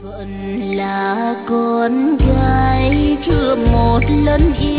Vẫn là con gái chưa một lần yêu